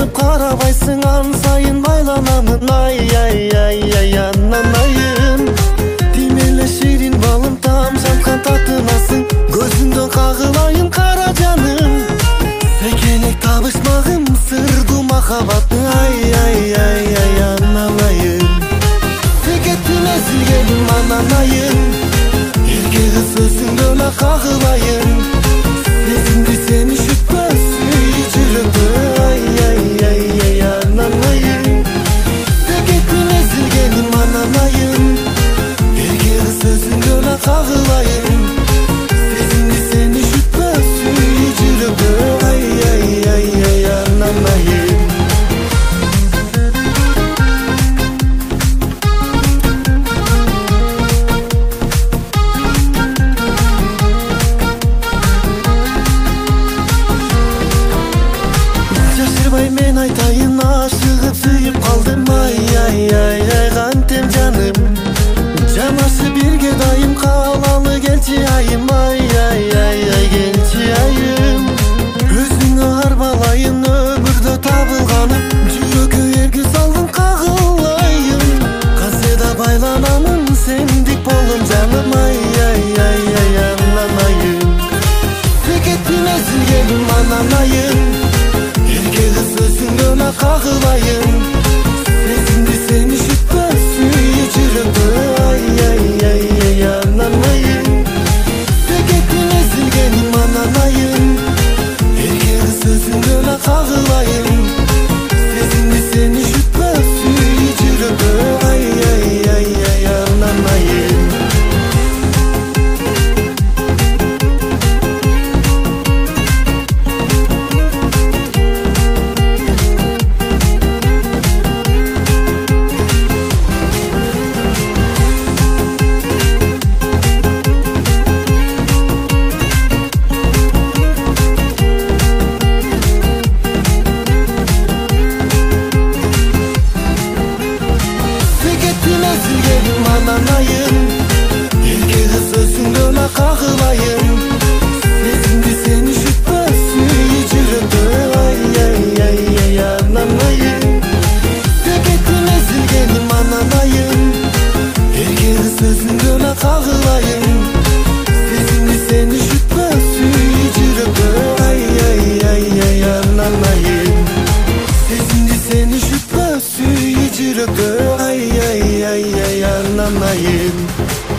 Артып карабайсың ан сайын байланамын. Ай ананайым. Тимеле ширин балым тамшанткан татынасың. Көзүңдөн кагылайын кара жаным. Секелек табышмагым сырдуу махабатты. Ай ананайым. Секеттин эзилгеним ананайым. Эрке кыз сөзүңдөн кагылайын. Сезимди сени шүтпөс жүрөктө. Ай ананайым. Секеттин эзилгеним ананайым. Эрке кыз сөзүңдөн кагылайын. Сезимди сени шүтпөс жүрөктө. Ай ананайым. Жашырбай мен айтайын, ашыгып сүйүп калдым. Ай кантем жаным. Жанашы бирге дайым, калалы келчи айым. Ай келчи айым. Өзүңө арбалайын өмүрдө табылганым. Жүрөккө эрге салдың кагылайын. Каседа байланамын сендик болом жаным. Ай ананайым. Секеттин эзилгеним ананайым. Эрке кыз сөзүңдөн кагылайын. Сезимди сени шүтпөс жүрөктө. Ай ананайым. Секеттин эзилгеним ананайым. Эрке кыз сөзүңдөн кагылайын. Сезимди сени шүтпөс жүрөктө. Ай ананайым. Секеттин эзилгеним ананайым. Эрке кыз сөзүңдөн кагылайын. Сезимди сени шүтпөс жүрөктө. Ай ананайым. Секеттин эзилгеним ананайым. Эрке кыз сөзүңдөн кагылайын. Сезимди сени шүтпөс жүрөктө. Ай ананайым. Сезимди сени шүтпөс жүрөктө. Ай ананайым.